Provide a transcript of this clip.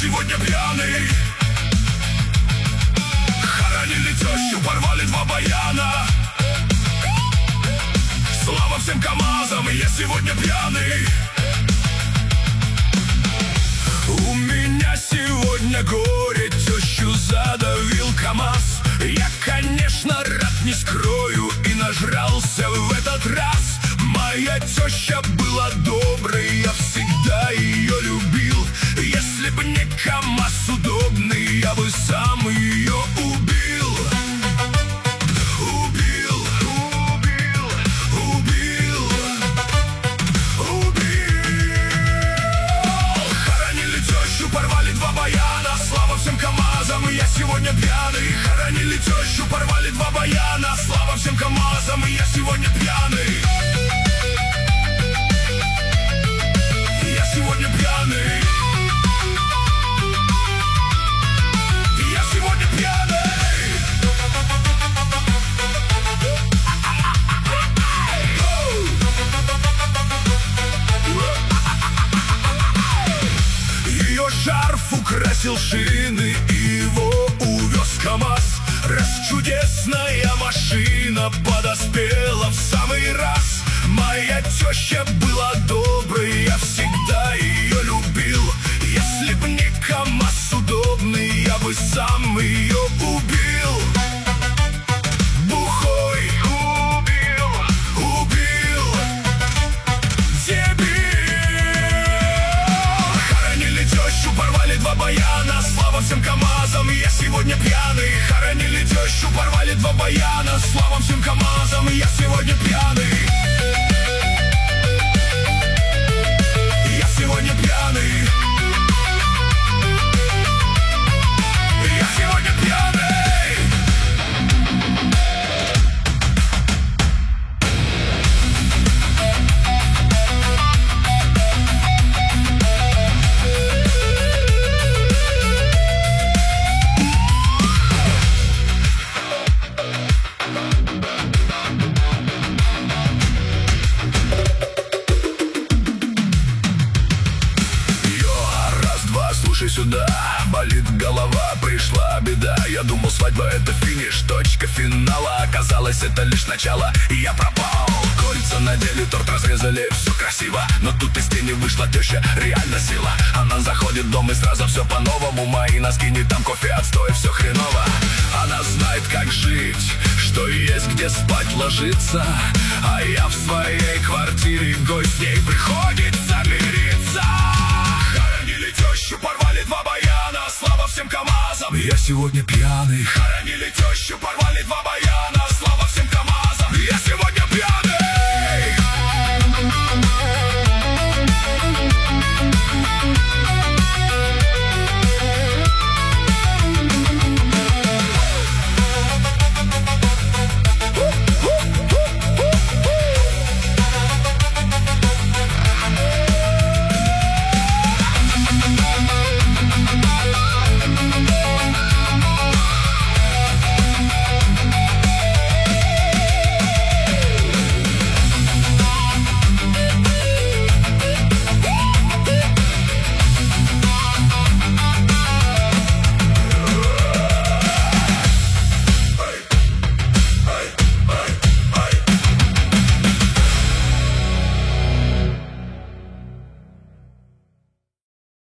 сегодня пьяный. Хоронили тещу, порвали 2 баяна. Слава всем КамАЗам, я сегодня пьяный. У меня сегодня горе, тещу задавил КамАЗ. Я, конечно, рад, не скрою, и нажрался в этот раз. Моя теща была доброй, я всегда ее любил. Если б не КамАЗ удобный, я бы сам ее убил. Убил, убил, убил, убил. Хоронили тещу, порвали 2 баяна. Слава всем КамАЗам, я сегодня пьяный. Хоронили тещу, порвали 2 баяна. Слава всем КамАЗам, я сегодня пьяный. Я сегодня пьяный. Я сегодня пьяный. Ее шарф украсил шины, и его увез КамАЗ. Раз чудесная машина подоспела в самый раз. Моя теща была доброй, я всегда ее любил. Если б не КамАЗ удобный, я бы сам ее убил. Бухой убил, убил, дебил. Хоронили тещу, порвали 2 баяна. Слава всем КамАЗам, я сегодня пьяный. Хоронили тещу, порвали 2 баяна. Слава всем КамАЗам, я сегодня пьяный. Я сегодня пьяный. Я сегодня пьяный. Слушай сюда, болит голова, пришла беда. Я думал, свадьба это финиш, точка финала. Оказалось, это лишь начало, и я пропал. Кольца надели, торт разрезали, все красиво. Но тут из тени вышла теща, реально сила. Она заходит в дом и сразу все по-новому. Мои носки не там, кофе отстой, все хреново. Она знает, как жить, что есть где спать ложиться. А я в своей квартире, гость с ней приходится мириться. Хоронили тещу, порвали 2 баяна. Слава всем КамАЗам, я сегодня пьяный. Хоронили тещу, порвали 2 баяна.